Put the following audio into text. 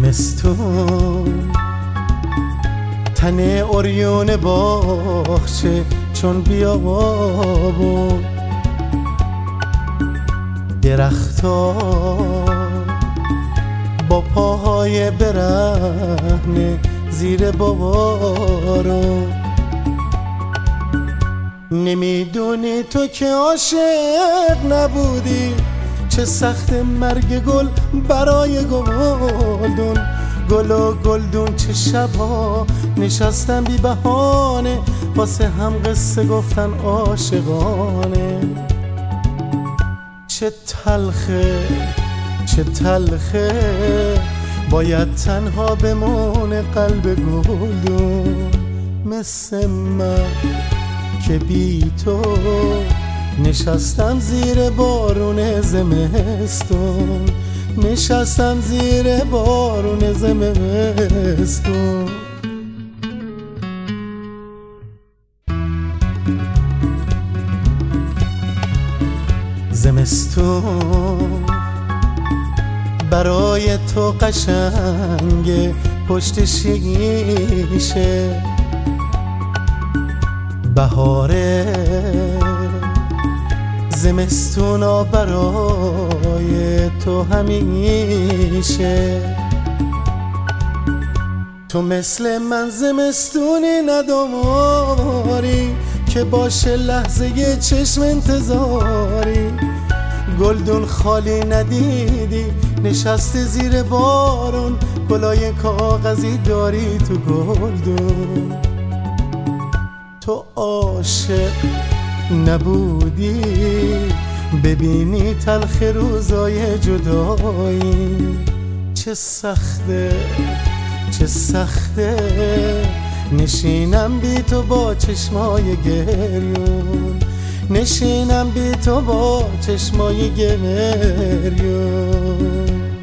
زمستون تن عریون باغچه چون بیابون، درختا با پاهای برهنه زیر بارون. نمیدونی تو که عاشق نبودی، چه سخت مرگ گل برای گلدون. گل و گلدون چه شبا نشستن بی بهانه، واسه هم قصه گفتن عاشقانه. چه تلخه چه تلخه باید تنها بمونه قلب گلدون، مثل من که بی تو نشستم زیر بارون زمستون، نشستم زیر بارون زمستون. زمستون برای تو قشنگه پشت شیشه، بهاره زمستونا برای تو همیشه. تو مثل من زمستونی نداری که باشه لحظه چشم انتظاری. گلدون خالی ندیدی نشسته زیر بارون، گلای کاغذی داری تو گلدون. تو عاشق نبودی ببینی تلخ روزای جدایی. چه سخته چه سخته نشینم بی تو با چشمای گریون، نشینم بی تو با چشمای گریون.